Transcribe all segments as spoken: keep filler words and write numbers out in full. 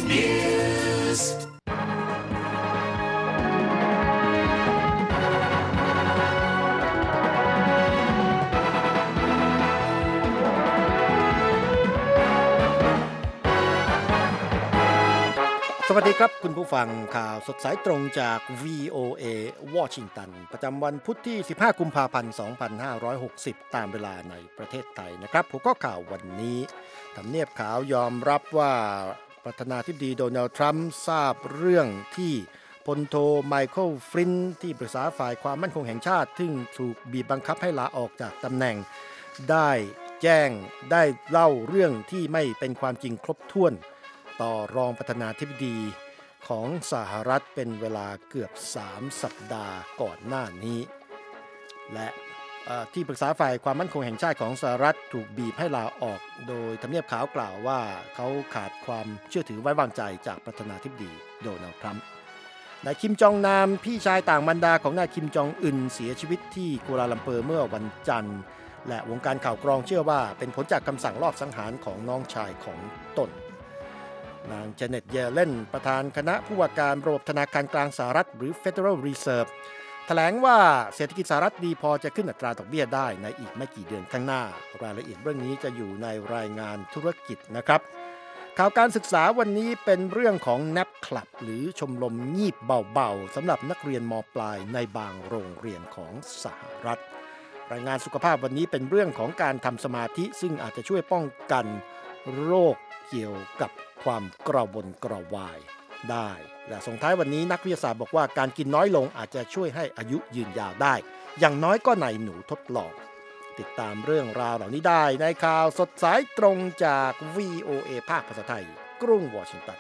Newsสวัสดีครับคุณผู้ฟังข่าวสดสายตรงจาก วี โอ เอ วอชิงตันประจำวันพุธที่สิบห้ากุมภาพันธ์สองพันห้าร้อยหกสิบตามเวลาในประเทศไทยนะครับหัวข้อข่าววันนี้ทำเนียบขาวยอมรับว่าประธานาธิบดีโดนัลด์ทรัมป์ทราบเรื่องที่พลโทไมเคิลฟลินท์ที่ปรึกษาฝ่ายความมั่นคงแห่งชาติซึ่งถูกบีบบังคับให้ลาออกจากตำแหน่งได้แจ้งได้เล่าเรื่องที่ไม่เป็นความจริงครบถ้วนต่อรองประธานาธิบดีของสหรัฐเป็นเวลาเกือบสามสัปดาห์ก่อนหน้านี้และที่ปรึกษาฝ่ายความมั่นคงแห่งชาติของสหรัฐถูกบีบให้ลาออกโดยทำเนียบขาวกล่าวว่าเขาขาดความเชื่อถือไว้วางใจจากประธานาธิบดีโดนัลด์ทรัมป์นายคิมจองนามพี่ชายต่างบรรดาของนายคิมจองอึนเสียชีวิตที่กัวลาลัมเปอร์เมื่อวันจันทร์และวงการข่าวกรองเชื่อว่าเป็นผลจากคำสั่งลอบสังหารของน้องชายของตนนางเจเน็ตเยเลนประธานคณะผู้ว่าการระบบธนาคารกลางสหรัฐหรือ Federal Reserve แถลงว่าเศรษฐกิจสหรัฐดีพอจะขึ้นอัตราดอกเบี้ยได้ในอีกไม่กี่เดือนข้างหน้ารายละเอียดเรื่องนี้จะอยู่ในรายงานธุรกิจนะครับข่าวการศึกษาวันนี้เป็นเรื่องของ แนป Club หรือชมรมงีบเบาๆสำหรับนักเรียนม.ปลายในบางโรงเรียนของสหรัฐรายงานสุขภาพวันนี้เป็นเรื่องของการทำสมาธิซึ่งอาจจะช่วยป้องกันโรคเกี่ยวกับความกระวนกระวายได้และส่งท้ายวันนี้นักวิทยาศาสตร์บอกว่าการกินน้อยลงอาจจะช่วยให้อายุยืนยาวได้อย่างน้อยก็ในหนูทดลองติดตามเรื่องราวเหล่านี้ได้ในข่าวสดสายตรงจาก วี โอ เอ ภาคภาษาไทยกรุงวอชิงตัน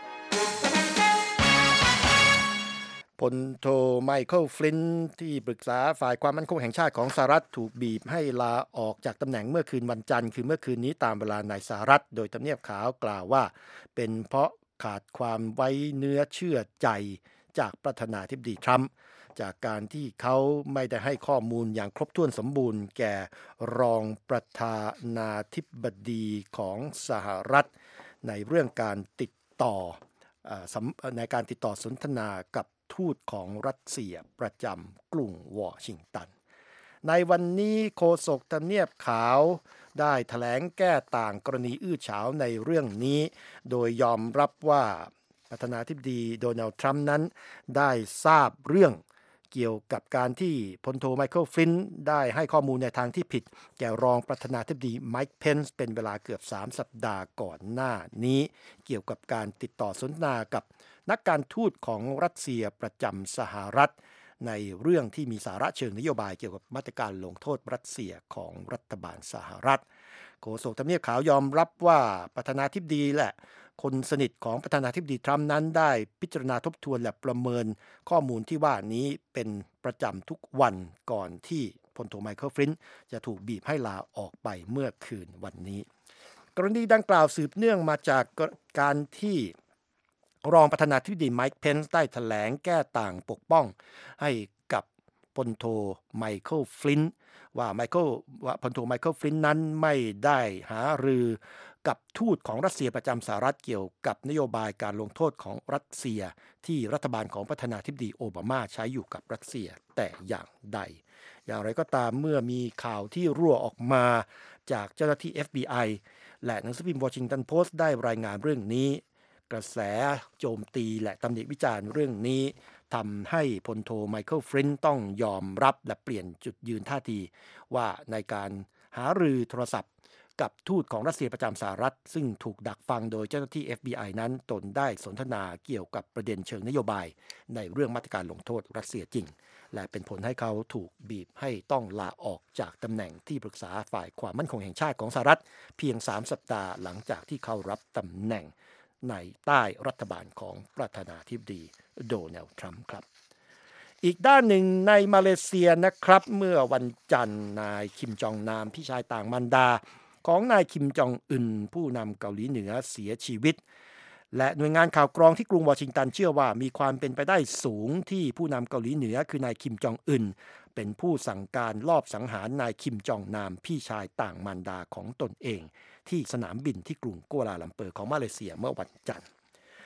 พลโทไมเคิลฟลินท์ที่ปรึกษาฝ่ายความมั่นคงแห่งชาติของสหรัฐถูกบีบให้ลาออกจากตำแหน่งเมื่อคืนวันจันทร์คือเมื่อคืนนี้ตามเวลาในสหรัฐโดยทำเนียบขาวกล่าวว่าเป็นเพราะขาดความไว้เนื้อเชื่อใจจากประธานาธิบดีทรัมป์จากการที่เขาไม่ได้ให้ข้อมูลอย่างครบถ้วนสมบูรณ์แก่รองประธานาธิบดีของสหรัฐในเรื่องการติดต่อในการติดต่อสนทนากับทูตของรัสเซียประจำกรุงวอชิงตันในวันนี้โฆษกทำเนียบขาวได้แถลงแก้ต่างกรณีอื้อฉาวในเรื่องนี้โดยยอมรับว่าประธานาธิบดีโดนัลด์ทรัมป์นั้นได้ทราบเรื่องเกี่ยวกับการที่พลโทไมเคิลฟลินท์ได้ให้ข้อมูลในทางที่ผิดแก่รองประธานาธิบดีไมค์เพนซ์เป็นเวลาเกือบสามสัปดาห์ก่อนหน้านี้เกี่ยวกับการติดต่อสนทนากับนักการทูตของรัสเซียประจำสหรัฐในเรื่องที่มีสาระเชิงนโยบายเกี่ยวกับมาตรการลงโทษรัสเซียของรัฐบาลสหรัฐโฆษกทำเนียบขาวยอมรับว่าประธานาธิบดีและคนสนิทของประธานาธิบดีทรัมป์นั้นได้พิจารณาทบทวนและประเมินข้อมูลที่ว่านี้เป็นประจำทุกวันก่อนที่พลโทไมเคิลฟลินท์จะถูกบีบให้ลาออกไปเมื่อคืนวันนี้กรณีดังกล่าวสืบเนื่องมาจากการที่รองประธานาธิบดีไมค์เพนซ์ได้แถลงแก้ต่างปกป้องให้กับพลโทไมเคิลฟลินท์ว่าไมเคิลว่าพลโทไมเคิลฟลินท์นั้นไม่ได้หารือกับทูตของรัสเซียประจำสหรัฐเกี่ยวกับนโยบายการลงโทษของรัสเซียที่รัฐบาลของประธานาธิบดีโอบามาใช้อยู่กับรัสเซียแต่อย่างใดอย่างไรก็ตามเมื่อมีข่าวที่รั่วออกมาจากเจ้าหน้าที่ เอฟ บี ไอ และหนังสือพิมพ์วอชิงตันโพสต์ได้รายงานเรื่องนี้กระแสโจมตีและตำหนิวิจารณ์เรื่องนี้ทำให้พลโทไมเคิลฟลินท์ต้องยอมรับและเปลี่ยนจุดยืนท่าทีว่าในการหารือโทรศัพท์กับทูตของรัสเซียประจำสหรัฐซึ่งถูกดักฟังโดยเจ้าหน้าที่ เอฟ บี ไอ นั้นตนได้สนทนาเกี่ยวกับประเด็นเชิงนโยบายในเรื่องมาตรการลงโทษรัสเซียจริงและเป็นผลให้เขาถูกบีบให้ต้องลาออกจากตำแหน่งที่ปรึกษาฝ่ายความมั่นคงแห่งชาติของสหรัฐเพียงสามสัปดาห์หลังจากที่เขารับตำแหน่งในใต้รัฐบาลของประธานาธิบดีโดนัลด์ทรัมป์ครับอีกด้านหนึ่งในมาเลเซียนะครับเมื่อวันจันทร์นายคิมจองนามพี่ชายต่างมารดาของนายคิมจองอึนผู้นำเกาหลีเหนือเสียชีวิตและหน่วยงานข่าวกรองที่กรุงวอชิงตันเชื่อว่ามีความเป็นไปได้สูงที่ผู้นำเกาหลีเหนือคือนายคิมจองอึนเป็นผู้สั่งการลอบสังหารนายคิมจองนามพี่ชายต่างมารดาของตนเองที่สนามบินที่กรุงกัวลาลัมเปอร์ของมาเลเซียเมื่อวันจันทร์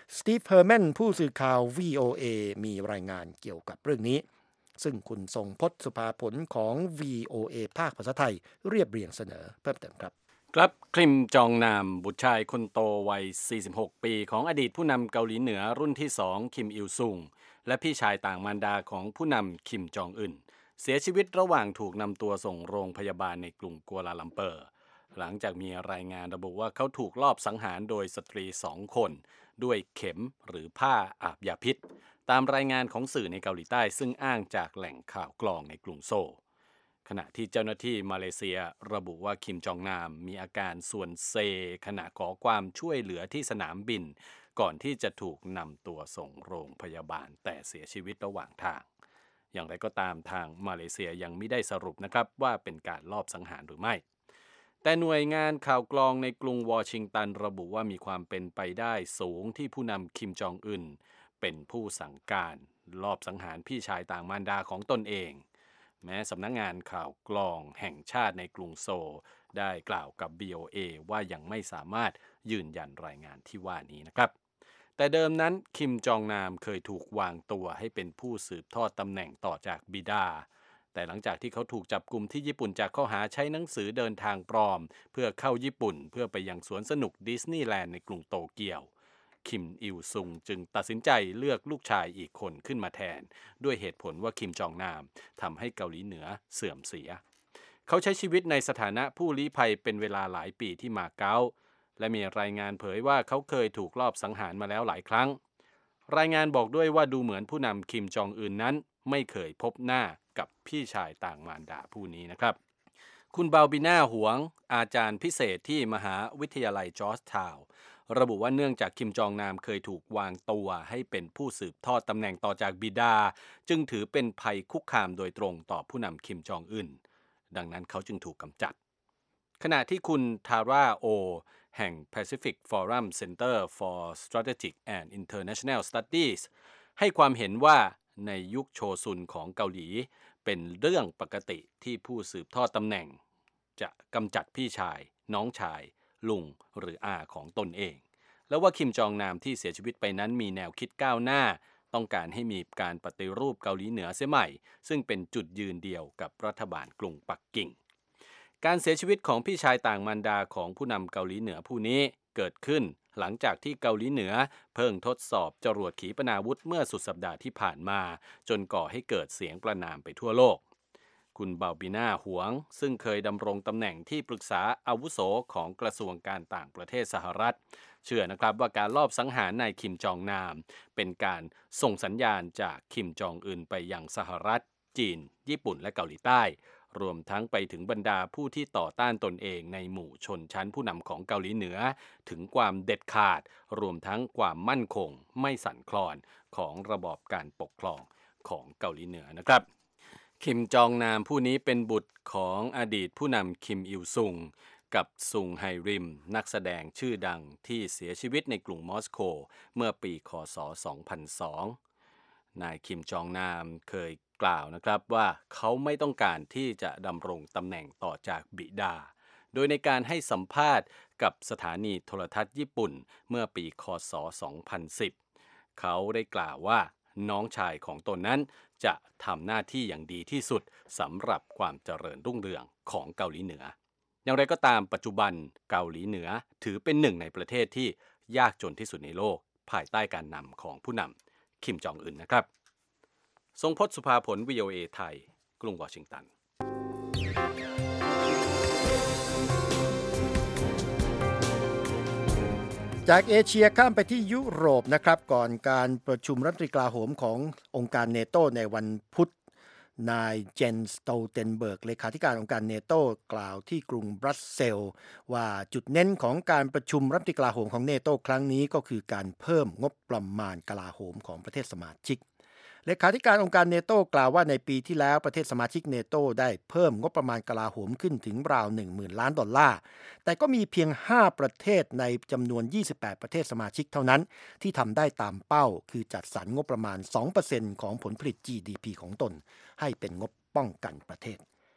สตีฟเฮอร์แมนผู้สื่อข่าว วี โอ เอ มีรายงานเกี่ยวกับเรื่องนี้ซึ่งคุณทรงพจน์สุภาผลของ วี โอ เอ ภาคภาษาไทยเรียบเรียงเสนอเพิ่มเติมครับครับคิมจองนามบุตรชายคนโตวัยสี่สิบหกปีของอดีตผู้นำเกาหลีเหนือรุ่นที่สองคิมอิลซุงและพี่ชายต่างมารดาของผู้นำคิมจองอึนเสียชีวิตระหว่างถูกนำตัวส่งโรงพยาบาลในกรุงกัวลาลัมเปอร์หลังจากมีรายงานระบุว่าเขาถูกลอบสังหารโดยสตรีสองคนด้วยเข็มหรือผ้าอาบยาพิษตามรายงานของสื่อในเกาหลีใต้ซึ่งอ้างจากแหล่งข่าวกรองในกรุงโซลขณะที่เจ้าหน้าที่มาเลเซียระบุว่าคิมจองนามมีอาการส่วนเซขณะขอความช่วยเหลือที่สนามบินก่อนที่จะถูกนำตัวส่งโรงพยาบาลแต่เสียชีวิตระหว่างทางอย่างไรก็ตามทางมาเลเซียยังไม่ได้สรุปนะครับว่าเป็นการลอบสังหารหรือไม่แต่หน่วยงานข่าวกรองในกรุงวอชิงตันระบุว่ามีความเป็นไปได้สูงที่ผู้นำคิมจองอึนเป็นผู้สั่งการลอบสังหารพี่ชายต่างมารดาของตนเองแม้สำนักงานข่าวกรองแห่งชาติในกรุงโซลได้กล่าวกับ วี โอ เอ ว่ายังไม่สามารถยืนยันรายงานที่ว่านี้นะครับแต่เดิมนั้นคิมจองนามเคยถูกวางตัวให้เป็นผู้สืบทอดตำแหน่งต่อจากบิดาแต่หลังจากที่เขาถูกจับกุมที่ญี่ปุ่นจากข้อหาใช้หนังสือเดินทางปลอมเพื่อเข้าญี่ปุ่นเพื่อไปยังสวนสนุกดิสนีย์แลนด์ในกรุงโตเกียวคิมอิลซุงจึงตัดสินใจเลือกลูกชายอีกคนขึ้นมาแทนด้วยเหตุผลว่าคิมจองนามทำให้เกาหลีเหนือเสื่อมเสียเขาใช้ชีวิตในสถานะผู้ลี้ภัยเป็นเวลาหลายปีที่มาเก๊าและมีรายงานเผยว่าเขาเคยถูกลอบสังหารมาแล้วหลายครั้งรายงานบอกด้วยว่าดูเหมือนผู้นำคิมจองอึนนั้นไม่เคยพบหน้ากับพี่ชายต่างมารดาผู้นี้นะครับคุณบาลบิน่าหวงอาจารย์พิเศษที่มหาวิทยาลัยจอร์จทาวน์ระบุว่าเนื่องจากคิมจองนามเคยถูกวางตัวให้เป็นผู้สืบทอดตำแหน่งต่อจากบิดาจึงถือเป็นภัยคุกคามโดยตรงต่อผู้นำคิมจองอึนดังนั้นเขาจึงถูกกำจัดขณะที่คุณทาร่าโอแห่ง Pacific Forum Center for Strategic and International Studies ให้ความเห็นว่าในยุคโชซุนของเกาหลีเป็นเรื่องปกติที่ผู้สืบทอดตำแหน่งจะกำจัดพี่ชายน้องชายลุงหรืออาของตนเองแล้วว่าคิมจองนามที่เสียชีวิตไปนั้นมีแนวคิดก้าวหน้าต้องการให้มีการปฏิรูปเกาหลีเหนือเสียใหม่ซึ่งเป็นจุดยืนเดียวกับรัฐบาลกรุงปักกิ่งการเสียชีวิตของพี่ชายต่างมารดาของผู้นำเกาหลีเหนือผู้นี้เกิดขึ้นหลังจากที่เกาหลีเหนือเพิ่งทดสอบจรวดขีปนาวุธเมื่อสุดสัปดาห์ที่ผ่านมาจนก่อให้เกิดเสียงประณามไปทั่วโลกคุณบาลบิน่าหวงซึ่งเคยดำรงตำแหน่งที่ปรึกษาอาวุโสของกระทรวงการต่างประเทศสหรัฐเชื่อนะครับว่าการลอบสังหารนายคิมจองนามเป็นการส่งสัญญาณจากคิมจองอึนไปยังสหรัฐจีนญี่ปุ่นและเกาหลีใต้รวมทั้งไปถึงบรรดาผู้ที่ต่อต้านตนเองในหมู่ชนชั้นผู้นำของเกาหลีเหนือถึงความเด็ดขาดรวมทั้งความมั่นคงไม่สั่นคลอนของระบอบการปกครองของเกาหลีเหนือนะครับคิมจองนามผู้นี้เป็นบุตรของอดีตผู้นำคิมอิลซุงกับซุงไฮริมนักแสดงชื่อดังที่เสียชีวิตในกรุงมอสโกเมื่อปีค.ศ. สองพันสองนายคิมจองนามเคยกล่าวนะครับว่าเขาไม่ต้องการที่จะดำรงตำแหน่งต่อจากบิดาโดยในการให้สัมภาษณ์กับสถานีโทรทัศน์ญี่ปุ่นเมื่อปีค.ศ. สองพันสิบเขาได้กล่าวว่าน้องชายของตนนั้นจะทำหน้าที่อย่างดีที่สุดสำหรับความเจริญรุ่งเรืองของเกาหลีเหนืออย่างไรก็ตามปัจจุบันเกาหลีเหนือถือเป็นหนึ่งในประเทศที่ยากจนที่สุดในโลกภายใต้การนำของผู้นำคิมจองอึนนะครับทรงพจน์สุภาผล วี โอ เอ ไทยกรุงวอชิงตันจากเอเชียข้ามไปที่ยุโรปนะครับก่อนการประชุมรัฐมนตรีกลาโหมขององค์การเนโตในวันพุธนายเจนสโตเทนเบิร์กเลขาธิการองค์การเนโตกล่าวที่กรุงบรัสเซลส์ว่าจุดเน้นของการประชุมรัฐมนตรีกลาโหมของเนโตครั้งนี้ก็คือการเพิ่มงบประมาณกลาโหมของประเทศสมาชิกเลขาธิการองค์การเนโตกล่าวว่าในปีที่แล้วประเทศสมาชิกเนโตได้เพิ่มงบประมาณกลาโหมขึ้นถึงราว หนึ่งหมื่น ล้านดอลลาร์แต่ก็มีเพียงห้าประเทศในจำนวนยี่สิบแปดประเทศสมาชิกเท่านั้นที่ทำได้ตามเป้าคือจัดสรรงบประมาณ สองเปอร์เซ็นต์ ของผลผลิต จี ดี พี ของตนให้เป็นงบป้องกันประเทศ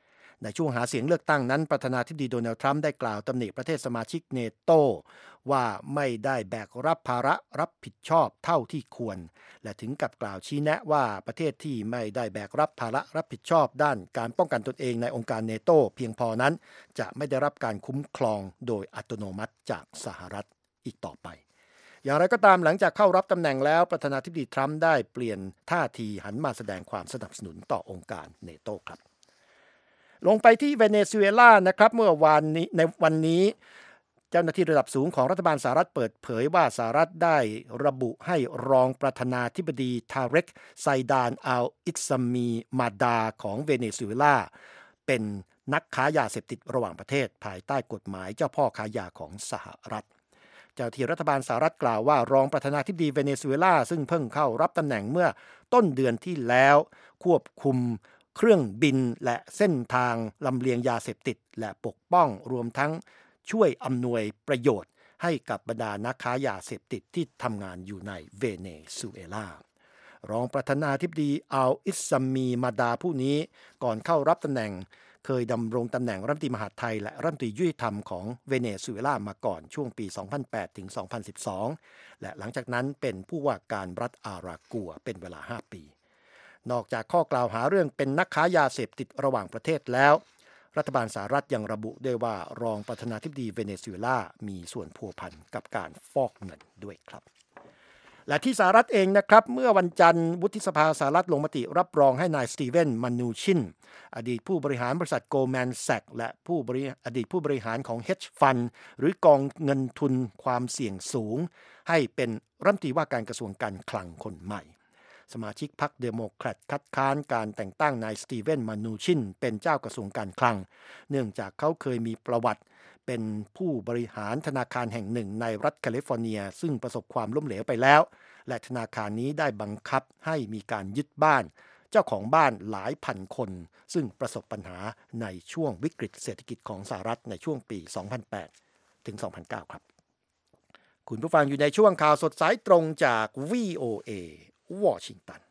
ในช่วงหาเสียงเลือกตั้งนั้นประธานาธิบดีโดนัลด์ทรัมป์ได้กล่าวตำหนิประเทศสมาชิกเนโตว่าไม่ได้แบกรับภาระรับผิดชอบเท่าที่ควรและถึงกับกล่าวชี้แนะว่าประเทศที่ไม่ได้แบกรับภาระรับผิดชอบด้านการป้องกันตนเองในองค์การเนโตเพียงพอนั้นจะไม่ได้รับการคุ้มครองโดยอัตโนมัติจากสหรัฐอีกต่อไปอย่างไรก็ตามหลังจากเข้ารับตำแหน่งแล้วประธานาธิบดีทรัมป์ได้เปลี่ยนท่าทีหันมาแสดงความสนับสนุนต่อองค์การเนโตครับลงไปที่เวเนซุเอลานะครับเมื่อวานนี้ในวันนี้เจ้าหน้าที่ระดับสูงของรัฐบาลสหรัฐเปิดเผยว่าสหรัฐได้ระบุให้รองประธานาธิบดีทาเรกไซดานอัลอิสมีมาดาของเวเนซุเอลาเป็นนักค้ายาเสพติดระหว่างประเทศภายใต้กฎหมายเจ้าพ่อค้ายาของสหรัฐเจ้าหน้าที่รัฐบาลสหรัฐกล่าวว่ารองประธานาธิบดีเวเนซุเอลาซึ่งเพิ่งเข้ารับตำแหน่งเมื่อต้นเดือนที่แล้วควบคุมเครื่องบินและเส้นทางลำเลียงยาเสพติดและปกป้องรวมทั้งช่วยอำนวยประโยชน์ให้กับบรรดานักค้ายาเสพติดที่ทำงานอยู่ในเวเนซุเอลารองประธานาธิบดีอัลอิสมีมาดาผู้นี้ก่อนเข้ารับตำแหน่งเคยดำรงตำแหน่งรัฐมนตรีมหาดไทยและรัฐมนตรียุติธรรมของเวเนซุเอลามาก่อนช่วงปี สองพันแปด ถึง สองพันสิบสอง และหลังจากนั้นเป็นผู้ว่าการรัฐอารากัวเป็นเวลา ห้า ปีนอกจากข้อกล่าวหาเรื่องเป็นนักค้ายาเสพติดระหว่างประเทศแล้วรัฐบาลสหรัฐยังระบุด้วยว่ารองประธานาธิบดีเวเนซุเอลามีส่วนพัวพันกับการฟอกเงินด้วยครับและที่สหรัฐเองนะครับเมื่อวันจันทร์วุฒิสภาสหรัฐลงมติรับรองให้นายสตีเวนมานูชินอดีตผู้บริหารบริษัทโกลแมนแซกและผู้บริอดีตผู้บริหารของ Hedge Fund หรือกองเงินทุนความเสี่ยงสูงให้เป็นรัฐมนตรีว่าการกระทรวงการคลังคนใหม่สมาชิกพรรคเดโมแครตคัดค้านการแต่งตั้งนายสตีเวนมานูชินเป็นเจ้ากระทรวงการคลังเนื่องจากเขาเคยมีประวัติเป็นผู้บริหารธนาคารแห่งหนึ่งในรัฐแคลิฟอร์เนียซึ่งประสบความล้มเหลวไปแล้วและธนาคารนี้ได้บังคับให้มีการยึดบ้านเจ้าของบ้านหลายพันคนซึ่งประสบปัญหาในช่วงวิกฤตเศรษฐกิจของสหรัฐในช่วงปี สองพันแปด ถึง สองพันเก้า ครับคุณผู้ฟังอยู่ในช่วงข่าวสดสายตรงจาก วี โอ เอ วอชิงตัน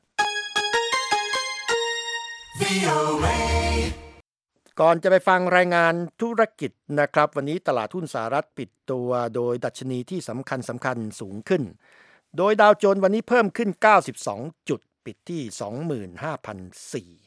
ก่อนจะไปฟังรายงานธุรกิจนะครับวันนี้ตลาดหุ้นสหรัฐปิดตัวโดยดัชนีที่สำคัญสำคัญสูงขึ้นโดยดาวโจนส์วันนี้เพิ่มขึ้นเก้าสิบสองจุดปิดที่ สองหมื่นห้าพันสี่ร้อย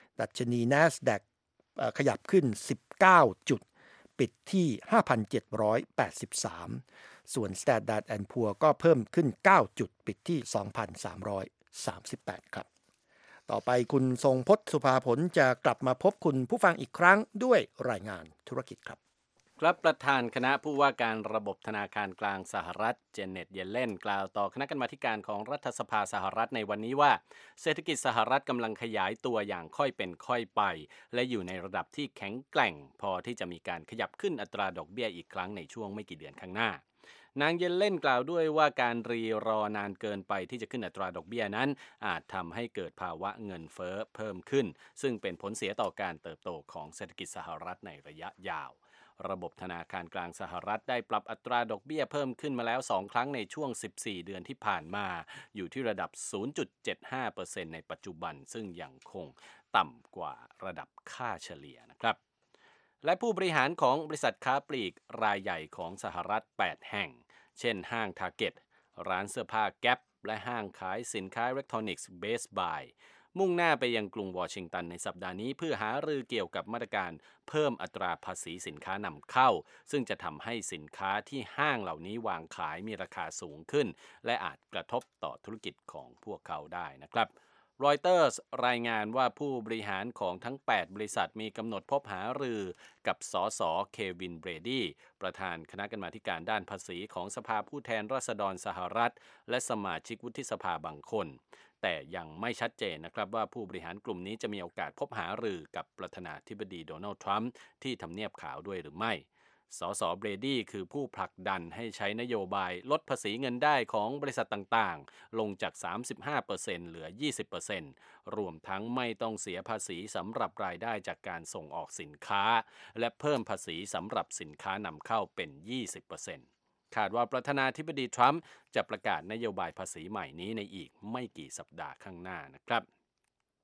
ดัชนี NASDAQ ขยับขึ้นสิบเก้าจุดปิดที่ ห้าพันเจ็ดร้อยแปดสิบสาม ส่วน Standard แอนด์ Poor ก็เพิ่มขึ้นเก้าจุดปิดที่ สองพันสามร้อยสามสิบแปด ครับต่อไปคุณทรงพจน์สุภาผลจะกลับมาพบคุณผู้ฟังอีกครั้งด้วยรายงานธุรกิจครับครับประธานคณะผู้ว่าการระบบธนาคารกลางสหรัฐเจเน็ตเยเลนกล่าวต่อคณะกรรมาการของรัฐสภาสหรัฐในวันนี้ว่าเศรษฐกิจสหรัฐกำลังขยายตัวอย่างค่อยเป็นค่อยไปและอยู่ในระดับที่แข็งแกร่งพอที่จะมีการขยับขึ้นอัตราดอกเบี้ยอีกครั้งในช่วงไม่กี่เดือนข้างหน้านางเยเลนกล่าวด้วยว่าการรีรอนานเกินไปที่จะขึ้นอัตราดอกเบี้ยนั้นอาจทำให้เกิดภาวะเงินเฟ้อเพิ่มขึ้นซึ่งเป็นผลเสียต่อการเติบโตของเศรษฐกิจสหรัฐในระยะยาวระบบธนาคารกลางสหรัฐได้ปรับอัตราดอกเบี้ยเพิ่มขึ้นมาแล้วสองครั้งในช่วงสิบสี่เดือนที่ผ่านมาอยู่ที่ระดับ ศูนย์จุดเจ็ดห้าเปอร์เซ็นต์ ในปัจจุบันซึ่งยังคงต่ำกว่าระดับค่าเฉลี่ยนะครับและผู้บริหารของบริษัทค้าปลีกรายใหญ่ของสหรัฐแปดแห่งเช่นห้าง Target ร้านเสื้อผ้า Gap และห้างขายสินค้าอิเล็กทรอนิกส์ Best Buy มุ่งหน้าไปยังกรุงวอชิงตันในสัปดาห์นี้เพื่อหารือเกี่ยวกับมาตรการเพิ่มอัตราภาษีสินค้านำเข้าซึ่งจะทำให้สินค้าที่ห้างเหล่านี้วางขายมีราคาสูงขึ้นและอาจกระทบต่อธุรกิจของพวกเขาได้นะครับรอยเตอร์สรายงานว่าผู้บริหารของทั้งแปดบริษัทมีกำหนดพบหารือกับสสเควินเบรดี้ประธานคณะกรรมาการด้านภาษีของสภาผู้แทนราษฎรสหรัฐและสมาชิกวุฒิสภาบางคนแต่ยังไม่ชัดเจนนะครับว่าผู้บริหารกลุ่มนี้จะมีโอกาสพบหารือกับประธานาธิบดีโดนัลด์ทรัมป์ที่ทำเนียบขาวด้วยหรือไม่สสเบรดี้คือผู้ผลักดันให้ใช้นโยบายลดภาษีเงินได้ของบริษัทต่างๆลงจาก สามสิบห้าเปอร์เซ็นต์ เหลือ ยี่สิบเปอร์เซ็นต์ รวมทั้งไม่ต้องเสียภาษีสำหรับรายได้จากการส่งออกสินค้าและเพิ่มภาษีสำหรับสินค้านำเข้าเป็น ยี่สิบเปอร์เซ็นต์ คาดว่าประธานาธิบดีทรัมป์จะประกาศนโยบายภาษีใหม่นี้ในอีกไม่กี่สัปดาห์ข้างหน้านะครับ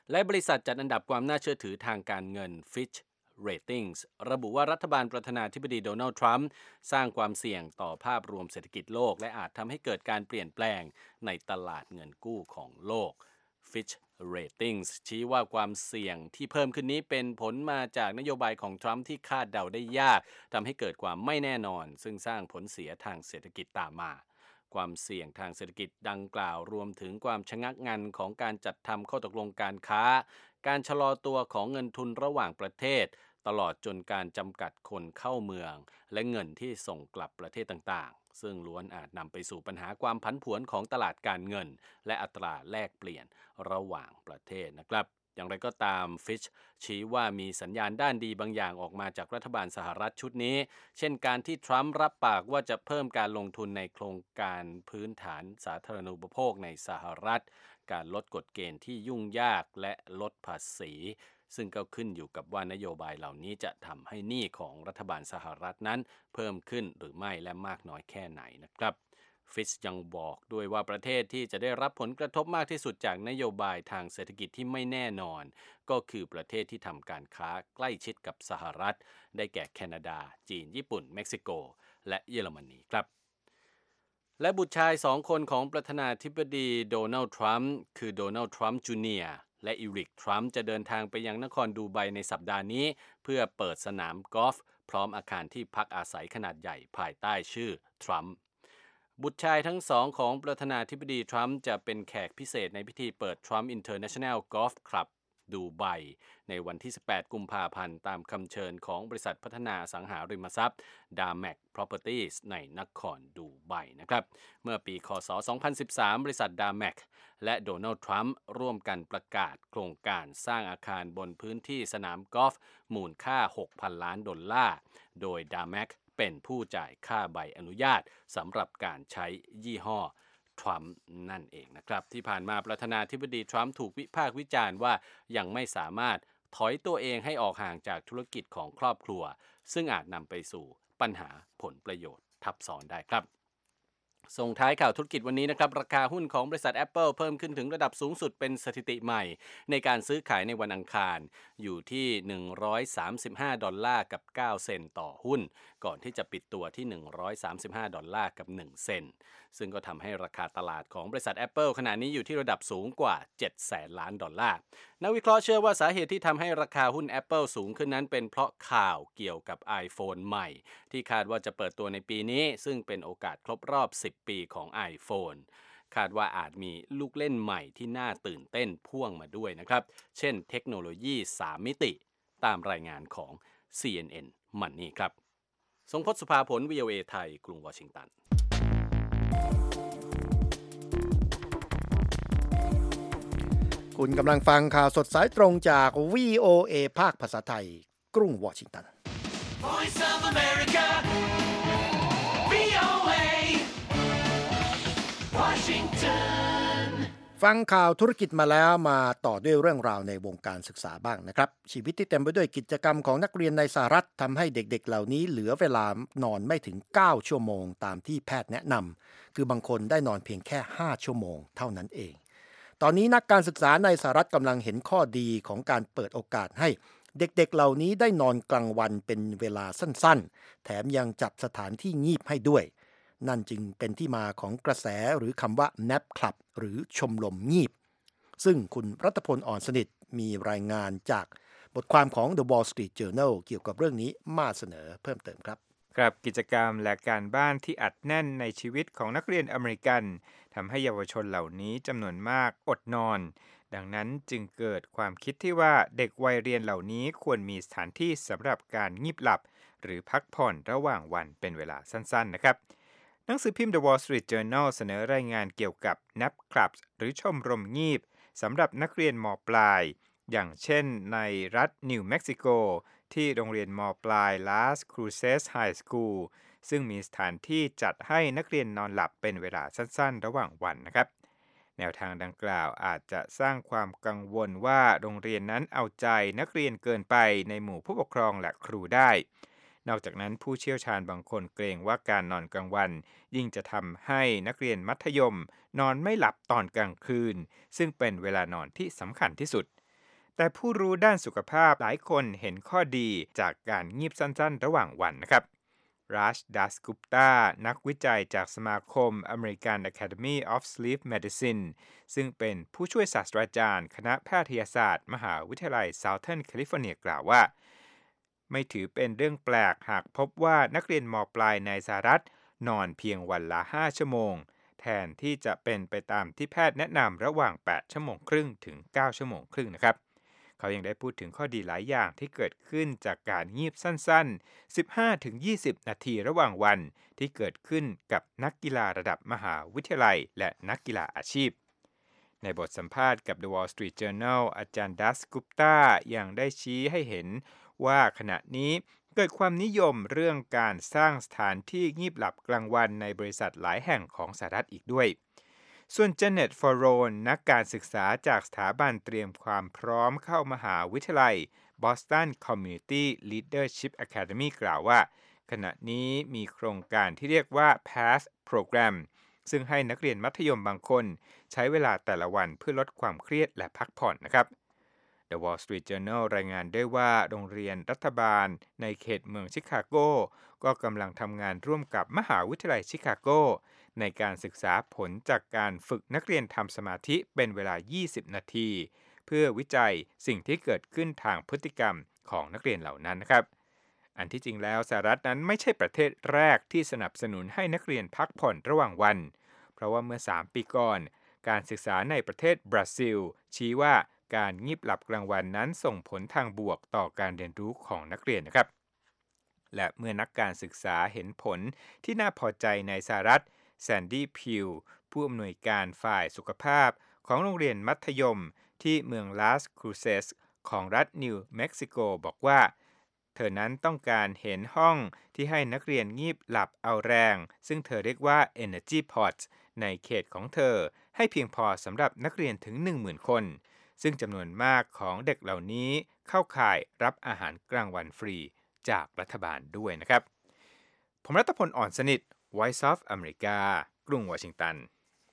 และบริษัทจัดอันดับความน่าเชื่อถือทางการเงิน Fitch Ratings ระบุว่ารัฐบาลประธานาธิบดีโดนัลด์ทรัมป์สร้างความเสี่ยงต่อภาพรวมเศรษฐกิจโลกและอาจทำให้เกิดการเปลี่ยนแปลงในตลาดเงินกู้ของโลก Fitch Ratings ชี้ว่าความเสี่ยงที่เพิ่มขึ้นนี้เป็นผลมาจากนโยบายของทรัมป์ที่คาดเดาได้ยากทำให้เกิดความไม่แน่นอนซึ่งสร้างผลเสียทางเศรษฐกิจตามมาความเสี่ยงทางเศรษฐกิจดังกล่าวรวมถึงความชะงักงันของการจัดทำข้อตกลงการค้าการชะลอตัวของเงินทุนระหว่างประเทศตลอดจนการจำกัดคนเข้าเมืองและเงินที่ส่งกลับประเทศต่างๆซึ่งล้วนอาจนำไปสู่ปัญหาความผันผวนของตลาดการเงินและอัตราแลกเปลี่ยนระหว่างประเทศนะครับอย่างไรก็ตาม Fitch ชี้ว่ามีสัญญาณด้านดีบางอย่างออกมาจากรัฐบาลสหรัฐชุดนี้เช่นการที่ทรัมป์รับปากว่าจะเพิ่มการลงทุนในโครงการพื้นฐานสาธารณูปโภคในสหรัฐการลดกฎเกณฑ์ที่ยุ่งยากและลดภาษีซึ่งก็ขึ้นอยู่กับว่านโยบายเหล่านี้จะทำให้หนี้ของรัฐบาลสหรัฐนั้นเพิ่มขึ้นหรือไม่และมากน้อยแค่ไหนนะครับฟิชยังบอกด้วยว่าประเทศที่จะได้รับผลกระทบมากที่สุดจากนโยบายทางเศรษฐกิจที่ไม่แน่นอนก็คือประเทศที่ทำการค้าใกล้ชิดกับสหรัฐได้แก่แคนาดาจีนญี่ปุ่นเม็กซิโกและเยอรมนีครับและบุตรชายสองคนของประธานาธิบดีโดนัลด์ทรัมป์คือโดนัลด์ทรัมป์จูเนียร์และอีริกทรัมป์จะเดินทางไปยังนครดูไบในสัปดาห์นี้เพื่อเปิดสนามกอล์ฟพร้อมอาคารที่พักอาศัยขนาดใหญ่ภายใต้ชื่อทรัมป์บุตรชายทั้งสองของประธานาธิบดีทรัมป์จะเป็นแขกพิเศษในพิธีเปิด Trump International Golf Club ดูไบในวันที่สิบแปดกุมภาพันธ์ตามคำเชิญของบริษัทพัฒนาอสังหาริมทรัพย์ Damac Properties ในนครดูไบนะครับเมื่อปีค.ศ. สองพันสิบสามบริษัท Damac และโดนัลด์ทรัมป์ร่วมกันประกาศโครงการสร้างอาคารบนพื้นที่สนามกอล์ฟมูลค่า หกพัน ล้านดอลลาร์โดย Damac เป็นผู้จ่ายค่าใบอนุญาตสำหรับการใช้ยี่ห้อทรัมป์นั่นเองนะครับที่ผ่านมาประธานาธิบดีทรัมป์ถูกวิพากษ์วิจารณ์ว่ายังไม่สามารถถอยตัวเองให้ออกห่างจากธุรกิจของครอบครัวซึ่งอาจนำไปสู่ปัญหาผลประโยชน์ทับซ้อนได้ครับส่งท้ายข่าวธุรกิจวันนี้นะครับราคาหุ้นของบริษัท Apple เพิ่มขึ้นถึงระดับสูงสุดเป็นสถิติใหม่ในการซื้อขายในวันอังคารอยู่ที่หนึ่งร้อยสามสิบห้าดอลลาร์กับเก้าเซนต์ต่อหุ้นก่อนที่จะปิดตัวที่หนึ่งร้อยสามสิบห้าดอลลาร์กับหนึ่งเซนต์ซึ่งก็ทำให้ราคาตลาดของบริษัท Apple ขณะนี้อยู่ที่ระดับสูงกว่าเจ็ดแสนล้านดอลลาร์นักวิเคราะห์เชื่อว่าสาเหตุที่ทำให้ราคาหุ้น Apple สูงขึ้นนั้นเป็นเพราะข่าวเกี่ยวกับ iPhone ใหม่ที่คาดว่าจะเปิดตัวในปีนี้ซึ่งเป็นโอกาสครบรอบสิบปีของ iPhone คาดว่าอาจมีลูกเล่นใหม่ที่น่าตื่นเต้นพ่วงมาด้วยนะครับเช่นเทคโนโลยีสามมิติตามรายงานของ ซี เอ็น เอ็น Money ครับทรงพจน์สุภาผล วี โอ เอ ไทยกรุงวอชิงตันคุณกำลังฟังข่าวสดสายตรงจาก วี โอ เอ ภาคภาษาไทยกรุงวอชิงตัน Voice of America วี โอ เอ Washington ฟังข่าวธุรกิจมาแล้วมาต่อด้วยเรื่องราวในวงการศึกษาบ้างนะครับชีวิตที่เต็มไปด้วยกิจกรรมของนักเรียนในสหรัฐทำให้เด็กๆเหล่านี้เหลือเวลานอนไม่ถึงเก้าชั่วโมงตามที่แพทย์แนะนำคือบางคนได้นอนเพียงแค่ห้าชั่วโมงเท่านั้นเองตอนนี้นักการศึกษาในสหรัฐกำลังเห็นข้อดีของการเปิดโอกาสให้เด็กๆเหล่านี้ได้นอนกลางวันเป็นเวลาสั้นๆแถมยังจัดสถานที่งีบให้ด้วยนั่นจึงเป็นที่มาของกระแสหรือคำว่า Nap Club หรือชมรมงีบซึ่งคุณรัตพล อ่อนสนิทมีรายงานจากบทความของ The Wall Street Journal เกี่ยวกับเรื่องนี้มาเสนอเพิ่มเติมครับกับกิจกรรมและการบ้านที่อัดแน่นในชีวิตของนักเรียนอเมริกันทำให้เยาวชนเหล่านี้จำนวนมากอดนอนดังนั้นจึงเกิดความคิดที่ว่าเด็กวัยเรียนเหล่านี้ควรมีสถานที่สำหรับการงีบหลับหรือพักผ่อนระหว่างวันเป็นเวลาสั้นๆนะครับหนังสือพิมพ์ The Wall Street Journal เสนอรายงานเกี่ยวกับ Nap Clubs หรือชมรมงีบสำหรับนักเรียนม.ปลายอย่างเช่นในรัฐนิวเม็กซิโกที่โรงเรียนม.ปลาย Las Cruces High School ซึ่งมีสถานที่จัดให้นักเรียนนอนหลับเป็นเวลาสั้นๆระหว่างวันนะครับแนวทางดังกล่าวอาจจะสร้างความกังวลว่าโรงเรียนนั้นเอาใจนักเรียนเกินไปในหมู่ผู้ปกครองและครูได้นอกจากนั้นผู้เชี่ยวชาญบางคนเกรงว่าการนอนกลางวันยิ่งจะทำให้นักเรียนมัธยมนอนไม่หลับตอนกลางคืนซึ่งเป็นเวลานอนที่สำคัญที่สุดแต่ผู้รู้ด้านสุขภาพหลายคนเห็นข้อดีจากการงีบสั้นๆระหว่างวันนะครับราชดัสกุปตานักวิจัยจากสมาคม American Academy of Sleep Medicine ซึ่งเป็นผู้ช่วยศาสตราจารย์คณะแพทยศาสตร์มหาวิทยาลัย Southern California กล่าวว่าไม่ถือเป็นเรื่องแปลกหากพบว่านักเรียนม.ปลายในสหรัฐนอนเพียงวันละห้าชั่วโมงแทนที่จะเป็นไปตามที่แพทย์แนะนำระหว่างแปดชั่วโมงครึ่งถึงเก้าชั่วโมงครึ่งนะครับเขายังได้พูดถึงข้อดีหลายอย่างที่เกิดขึ้นจากการงีบสั้นๆ สิบห้าถึงยี่สิบ นาทีระหว่างวันที่เกิดขึ้นกับนักกีฬาระดับมหาวิทยาลัยและนักกีฬาอาชีพในบทสัมภาษณ์กับ The Wall Street Journal อาจารย์ดัสกุปตายังได้ชี้ให้เห็นว่าขณะนี้เกิดความนิยมเรื่องการสร้างสถานที่งีบหลับกลางวันในบริษัทหลายแห่งของสหรัฐอีกด้วยส่วนเจเน็ต ฟอร์โรนนักการศึกษาจากสถาบันเตรียมความพร้อมเข้ามหาวิทยาลัย Boston Community Leadership Academy กล่าวว่าขณะนี้มีโครงการที่เรียกว่า Path Program ซึ่งให้นักเรียนมัธยมบางคนใช้เวลาแต่ละวันเพื่อลดความเครียดและพักผ่อนนะครับ The Wall Street Journal รายงานด้วยว่าโรงเรียนรัฐบาลในเขตเมืองชิคาโกก็กำลังทำงานร่วมกับมหาวิทยาลัยชิคาโกในการศึกษาผลจากการฝึกนักเรียนทำสมาธิเป็นเวลายี่สิบนาทีเพื่อวิจัยสิ่งที่เกิดขึ้นทางพฤติกรรมของนักเรียนเหล่านั้นนะครับอันที่จริงแล้วสหรัฐนั้นไม่ใช่ประเทศแรกที่สนับสนุนให้นักเรียนพักผ่อนระหว่างวันเพราะว่าเมื่อสามปีก่อนการศึกษาในประเทศบราซิลชี้ว่าการงีบหลับกลางวันนั้นส่งผลทางบวกต่อการเรียนรู้ของนักเรียนนะครับและเมื่อนักการศึกษาเห็นผลที่น่าพอใจในสหรัฐแซนดี้พิวผู้อำนวยการฝ่ายสุขภาพของโรงเรียนมัธยมที่เมืองลาสครูเซสของรัฐนิวเม็กซิโกบอกว่าเธอนั้นต้องการเห็นห้องที่ให้นักเรียนงีบหลับเอาแรงซึ่งเธอเรียกว่า Energy Pods ในเขตของเธอให้เพียงพอสำหรับนักเรียนถึง หนึ่งหมื่น คนซึ่งจำนวนมากของเด็กเหล่านี้เข้าข่ายรับอาหารกลางวันฟรีจากรัฐบาลด้วยนะครับผมรัตพล อ่อนสนิท Voice of America กรุงวอชิงตัน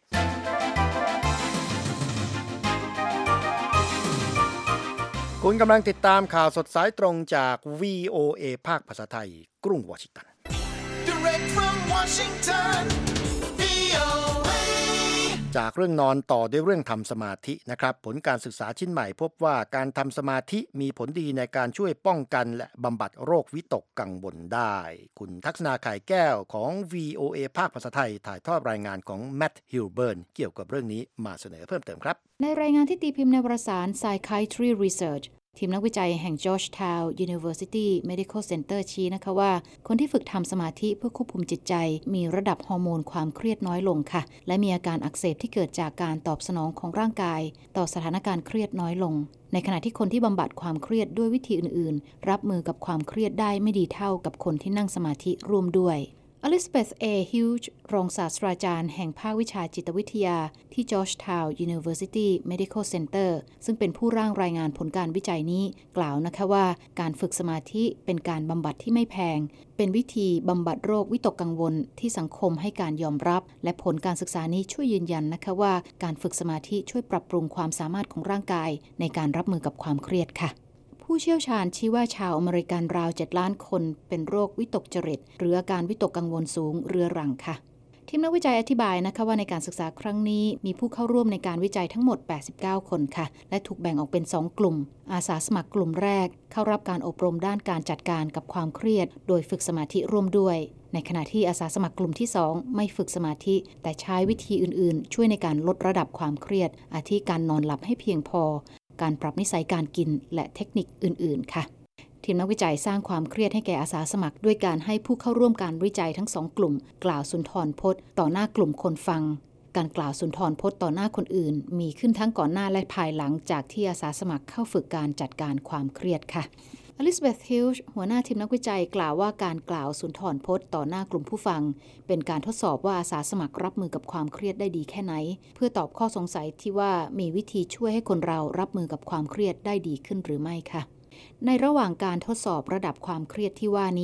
คุณกำลังติดตามข่าวสดสายตรงจาก วี โอ เอ ภาคภาษาไทยกรุงวอชิงตัน Direct from Washington วี โอ เอจากเรื่องนอนต่อด้วยเรื่องทำสมาธินะครับผลการศึกษาชิ้นใหม่พบว่าการทำสมาธิมีผลดีในการช่วยป้องกันและบำบัดโรควิตกกังวลได้คุณทักษณาไข่แก้วของ วี โอ เอ ภาคภาษาไทยถ่ายทอดรายงานของแมทฮิลเบิร์นเกี่ยวกับเรื่องนี้มาเสนอเพิ่มเติมครับในรายงานที่ตีพิมพ์ในวารสาร Psychiatry Research ทีมนักวิจัยแห่ง Georgetown University Medical Center ชี้นะคะว่าคนที่ฝึกทำสมาธิเพื่อควบคุมจิตใจมีระดับฮอร์โมนความเครียดน้อยลงค่ะและมีอาการอักเสบที่เกิดจากการตอบสนองของร่างกายต่อสถานการณ์เครียดน้อยลงในขณะที่คนที่บำบัดความเครียดด้วยวิธีอื่นๆรับมือกับความเครียดได้ไม่ดีเท่ากับคนที่นั่งสมาธิร่วมด้วยอลิซาเบธ เอ ฮิวจ์รองศาสตราจารย์แห่งภาควิชาจิตวิทยาที่ Georgetown University Medical Center ซึ่งเป็นผู้ร่างรายงานผลการวิจัยนี้กล่าวนะคะว่าการฝึกสมาธิเป็นการบำบัดที่ไม่แพงเป็นวิธีบำบัดโรควิตกกังวลที่สังคมให้การยอมรับและผลการศึกษานี้ช่วยยืนยันนะคะว่าการฝึกสมาธิช่วยปรับปรุงความสามารถของร่างกายในการรับมือกับความเครียดค่ะผู้เชี่ยวชาญชี้ว่าชาวอเมริกันราวเจ็ดล้านคนเป็นโรควิตกจริตหรืออาการวิตกกังวลสูงเรื้อรังค่ะทีมนักวิจัยอธิบายนะคะว่าในการศึกษาครั้งนี้มีผู้เข้าร่วมในการวิจัยทั้งหมดแปดสิบเก้าคนค่ะและถูกแบ่งออกเป็นสองกลุ่มอาสาสมัครกลุ่มแรกเข้ารับการอบรมด้านการจัดการกับความเครียดโดยฝึกสมาธิร่วมด้วยในขณะที่อาสาสมัครกลุ่มที่สองไม่ฝึกสมาธิแต่ใช้วิธีอื่นๆช่วยในการลดระดับความเครียดอาทิการนอนหลับให้เพียงพอการปรับนิสัยการกินและเทคนิคอื่นๆค่ะทีมนักวิจัยสร้างความเครียดให้แก่อาสาสมัครด้วยการให้ผู้เข้าร่วมการวิจัยทั้งสองกลุ่มกล่าวสุนทรพจน์ต่อหน้ากลุ่มคนฟังการกล่าวสุนทรพจน์ต่อหน้าคนอื่นมีขึ้นทั้งก่อนหน้าและภายหลังจากที่อาสาสมัครเข้าฝึกการจัดการความเครียดค่ะอลิซาเบธ ฮิวจ์หัวหน้าทีมนักวิจัยกล่าวว่าการกล่าวสุนทรพจน์ต่อหน้ากลุ่มผู้ฟังเป็นการทดสอบว่าอาสาสมัครรับมือกับความเครียดได้ดีแค่ไหนเพื่อตอบข้อสงสัยที่ว่ามีวิธีช่วยให้คนเรารับมือกับความเครียดได้ดีขึ้นหรือไม่ค่ะในระหว่างการทดสอบระดับความเครียดที่ว่านี้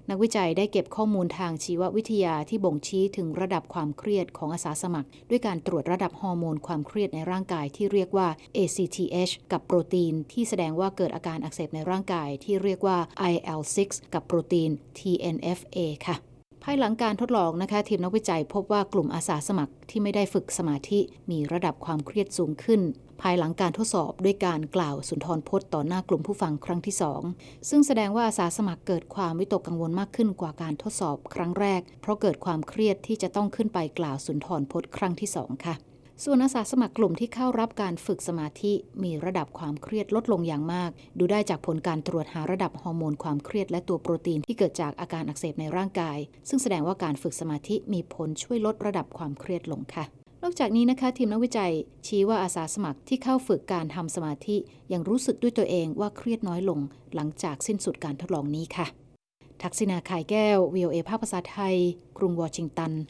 นักวิจัยได้เก็บข้อมูลทางชีววิทยาที่บ่งชี้ถึงระดับความเครียดของอาสาสมัครด้วยการตรวจระดับฮอร์โมนความเครียดในร่างกายที่เรียกว่า เอ ซี ที เอช กับโปรตีนที่แสดงว่าเกิดอาการอักเสบในร่างกายที่เรียกว่า ไอ แอล ซิกซ์ กับโปรตีน ที เอ็น เอฟ เอ ค่ะภายหลังการทดลองนะคะทีมนักวิจัยพบว่ากลุ่มอาสาสมัครที่ไม่ได้ฝึกสมาธิมีระดับความเครียดสูงขึ้นภายหลังการทดสอบด้วยการกล่าวสุนทรพจน์ต่อหน้ากลุ่มผู้ฟังครั้งที่สองซึ่งแสดงว่าอาสาสมัครเกิดความวิตกกังวลมากขึ้นกว่าการทดสอบครั้งแรกเพราะเกิดความเครียดที่จะต้องขึ้นไปกล่าวสุนทรพจน์ครั้งที่สองค่ะส่วนอาสาสมัครกลุ่มที่เข้ารับการฝึกสมาธิมีระดับความเครียดลดลงอย่างมากดูได้จากผลการตรวจหาระดับฮอร์โมนความเครียดและตัวโปรตีนที่เกิดจากอาการอักเสบในร่างกายซึ่งแสดงว่าการฝึกสมาธิมีผลช่วยลดระดับความเครียดลงค่ะนอกจากนี้นะคะทีมนักวิจัยชี้ว่าอาสาสมัครที่เข้าฝึกการทำสมาธิยังรู้สึกด้วยตัวเองว่าเครียดน้อยลงหลังจากสิ้นสุดการทดลองนี้ค่ะทักษิณา ข่ายแก้ว วี โอ เอ ภาคภาษาไทยกรุงวอชิงตัน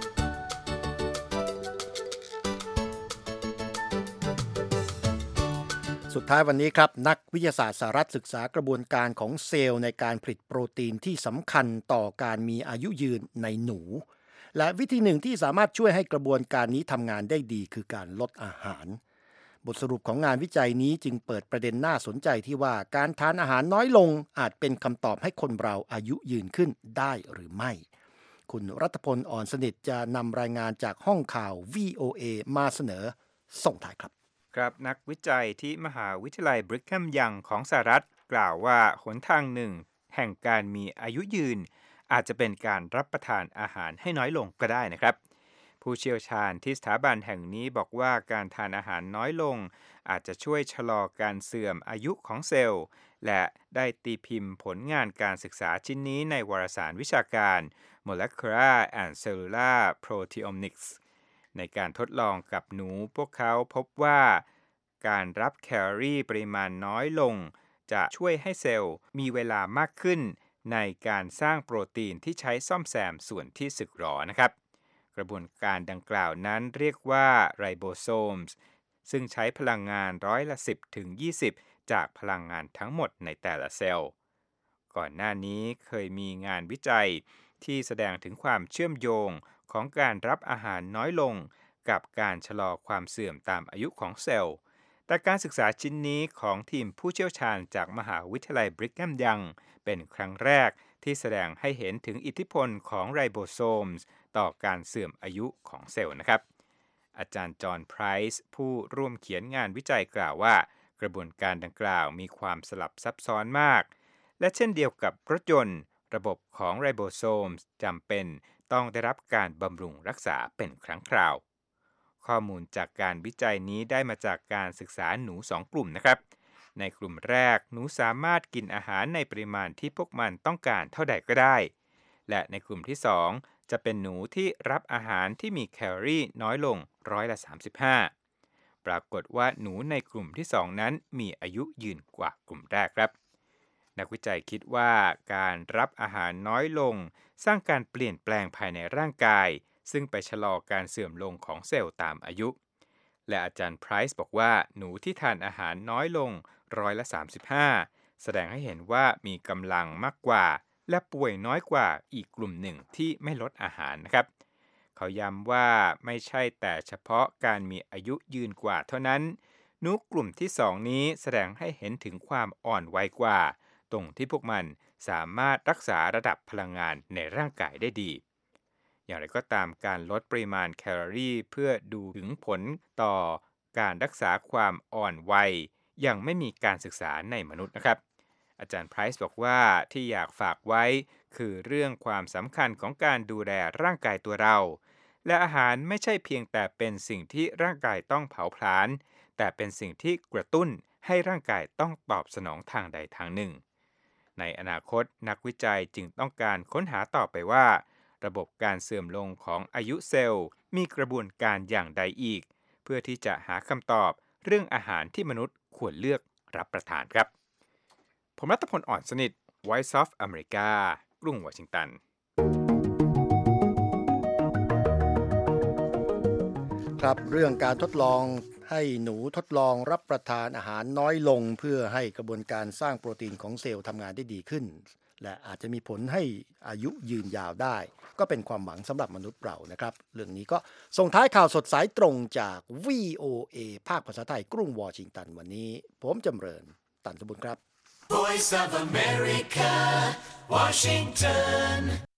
สุดท้ายวันนี้ครับนักวิทยาศาสตร์สหรัฐศึกษากระบวนการของเซลล์ในการผลิตโปรตีนที่สำคัญต่อการมีอายุยืนในหนูและวิธีหนึ่งที่สามารถช่วยให้กระบวนการนี้ทำงานได้ดีคือการลดอาหารบทสรุปของงานวิจัยนี้จึงเปิดประเด็นน่าสนใจที่ว่าการทานอาหารน้อยลงอาจเป็นคำตอบให้คนเราอายุยืนขึ้นได้หรือไม่คุณรัฐพลอ่อนสนิทจะนำรายงานจากห้องข่าว วี โอ เอ มาเสนอส่งท้ายครับครับนักวิจัยที่มหาวิทยาลัยบริกแฮมยังของสหรัฐกล่าวว่าหนทางหนึ่งแห่งการมีอายุยืนอาจจะเป็นการรับประทานอาหารให้น้อยลงก็ได้นะครับผู้เชี่ยวชาญที่สถาบันแห่งนี้บอกว่าการทานอาหารน้อยลงอาจจะช่วยชะลอการเสื่อมอายุของเซลล์และได้ตีพิมพ์ผลงานการศึกษาชิ้นนี้ในวารสารวิชาการ Molecular and Cellular Proteomics ในการทดลองกับหนูพวกเขาพบว่าการรับแคลอรี่ปริมาณน้อยลงจะช่วยให้เซลล์มีเวลามากขึ้นในการสร้างโปรตีนที่ใช้ซ่อมแซมส่วนที่สึกหรอนะครับกระบวนการดังกล่าวนั้นเรียกว่าไรโบโซมส์ซึ่งใช้พลังงานร้อยละสิบถึงยี่สิบจากพลังงานทั้งหมดในแต่ละเซลล์ก่อนหน้านี้เคยมีงานวิจัยที่แสดงถึงความเชื่อมโยงของการรับอาหารน้อยลงกับการชะลอความเสื่อมตามอายุของเซลล์แต่การศึกษาชิ้นนี้ของทีมผู้เชี่ยวชาญจากมหาวิทยาลัยบริกแฮมยังเป็นครั้งแรกที่แสดงให้เห็นถึงอิทธิพลของไรโบโซมส์ต่อการเสื่อมอายุของเซลล์นะครับอาจารย์จอห์นไพรส์ผู้ร่วมเขียนงานวิจัยกล่าวว่ากระบวนการดังกล่าวมีความสลับซับซ้อนมากและเช่นเดียวกับรถยนต์ระบบของไรโบโซมส์จำเป็นต้องได้รับการบำรุงรักษาเป็นครั้งคราวข้อมูลจากการวิจัยนี้ได้มาจากการศึกษาหนูสองกลุ่มนะครับในกลุ่มแรกหนูสามารถกินอาหารในปริมาณที่พวกมันต้องการเท่าใดก็ได้และในกลุ่มที่สองจะเป็นหนูที่รับอาหารที่มีแคลอรี่น้อยลงร้อยละสามสิบห้าปรากฏว่าหนูในกลุ่มที่สองนั้นมีอายุยืนกว่ากลุ่มแรกครับนักวิจัยคิดว่าการรับอาหารน้อยลงสร้างการเปลี่ยนแปลงภายในร่างกายซึ่งไปชะลอการเสื่อมลงของเซลล์ตามอายุและอาจารย์ไพรส์บอกว่าหนูที่ทานอาหารน้อยลงร้อยละสามสิบห้าแสดงให้เห็นว่ามีกำลังมากกว่าและป่วยน้อยกว่าอีกกลุ่มหนึ่งที่ไม่ลดอาหารนะครับเขาย้ำว่าไม่ใช่แต่เฉพาะการมีอายุยืนกว่าเท่านั้นหนูกลุ่มที่สองนี้แสดงให้เห็นถึงความอ่อนวัยกว่าตรงที่พวกมันสามารถรักษาระดับพลังงานในร่างกายได้ดีอย่างไรก็ตามการลดปริมาณแคลอรี่เพื่อดูถึงผลต่อการรักษาความอ่อนวัยยังไม่มีการศึกษาในมนุษย์นะครับอาจารย์ไพรส์บอกว่าที่อยากฝากไว้คือเรื่องความสำคัญของการดูแลร่างกายตัวเราและอาหารไม่ใช่เพียงแต่เป็นสิ่งที่ร่างกายต้องเผาผลาญแต่เป็นสิ่งที่กระตุ้นให้ร่างกายต้องตอบสนองทางใดทางหนึ่งในอนาคตนักวิจัยจึงต้องการค้นหาต่อไปว่าระบบการเสื่อมลงของอายุเซลล์มีกระบวนการอย่างใดอีกเพื่อที่จะหาคำตอบเรื่องอาหารที่มนุษย์ควรเลือกรับประทานครับผมรัตพลอ่อนสนิท Voice of America กรุงวอชิงตันครับเรื่องการทดลองให้หนูทดลองรับประทานอาหารน้อยลงเพื่อให้กระบวนการสร้างโปรตีนของเซลล์ทำงานได้ดีขึ้นและอาจจะมีผลให้อายุยืนยาวได้ก็เป็นความหวังสำหรับมนุษย์เรานะครับเรื่องนี้ก็ส่งท้ายข่าวสดสายตรงจาก วี โอ เอ ภาคภาษาไทยกรุงวอชิงตันวันนี้ผมจำเริญตันสมบุญครับ Voice of America, Washington